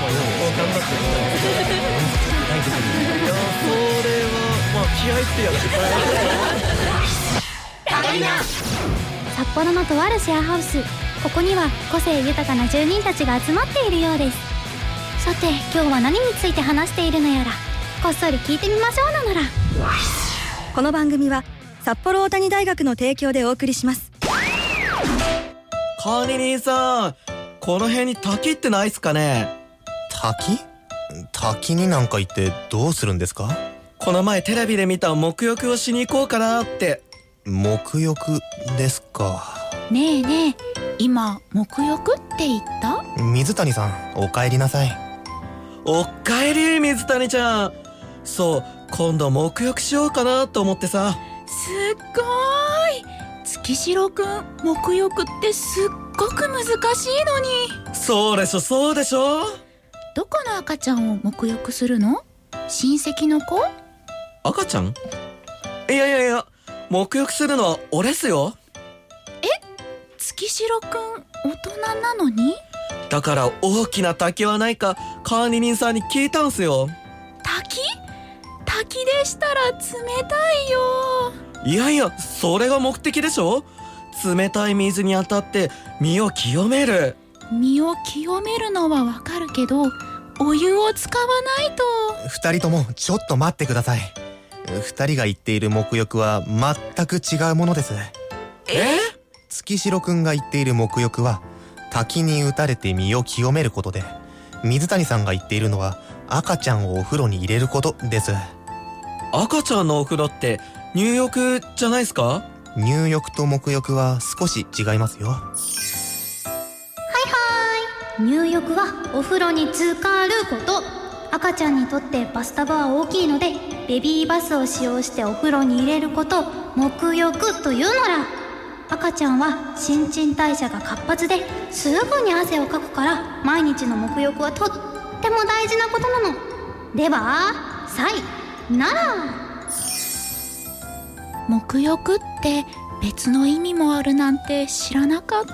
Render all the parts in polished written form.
頑張っていやそれはまあ気合ってやつ札幌のとあるシェアハウス、ここには個性豊かな住人たちが集まっているようです。さて今日は何について話しているのやら、こっそり聞いてみましょうなのら。 この番組は札幌大谷大学の提供でお送りします。 管理人さん、この辺に滝ってないっすかね？ 滝になんか行ってどうするんですか？ この前テレビで見た沐浴をしに行こうかなって。 沐浴ですか。 ねえねえ、今沐浴って言った？ 水谷さん、お帰りなさい。 おっかえり水谷ちゃん。そう、今度沐浴しようかなと思ってさ。 すっごーい、月城くん、沐浴ってすっごく難しいのに。 そうでしょそうでしょ。 どこの赤ちゃんを沐浴するの？親戚の子？ 赤ちゃん？いや沐浴するのは俺っすよ。 月城くん大人なのに？ だから大きな滝はないか管理人さんに聞いたんすよ。 滝でしたら冷たいよ。 いやそれが目的でしょ。冷たい水に当たって身を清める。 身を清めるのはわかるけど、お湯を使わないと。 二人ともちょっと待ってください。二人が言っている沐浴は全く違うものです。月城くんが言っている沐浴は滝に打たれて身を清めることで、水谷さんが言っているのは赤ちゃんをお風呂に入れることです。 赤ちゃんのお風呂って入浴じゃないですか？ 入浴と沐浴は少し違いますよ。 入浴はお風呂に浸かること。赤ちゃんにとってバスタブは大きいので、ベビーバスを使用してお風呂に入れること沐浴というのら。赤ちゃんは新陳代謝が活発ですぐに汗をかくから、毎日の沐浴はとっても大事なことなの。ではさいなら。 沐浴って別の意味もあるなんて知らなかった。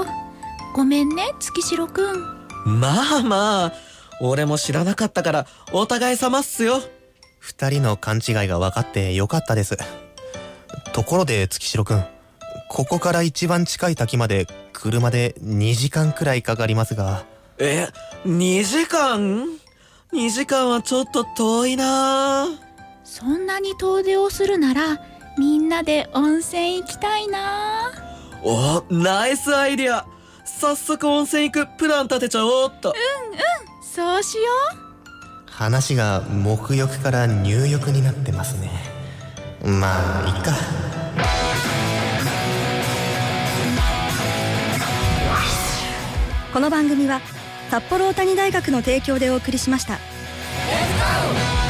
ごめんね月城くん。 まあ俺も知らなかったからお互い様っすよ。 二人の勘違いが分かってよかったです。ところで月城くん、ここから一番近い滝まで車で2時間くらいかかりますが。 2時間 ?2 時間はちょっと遠いな。 そんなに遠出をするならみんなで温泉行きたいな。 お、ナイスアイディア。早速温泉行くプラン立てちゃおうっと。 そうしよう。 話が沐浴から入浴になってますね。まあいいか。 この番組は札幌大谷大学の提供でお送りしました。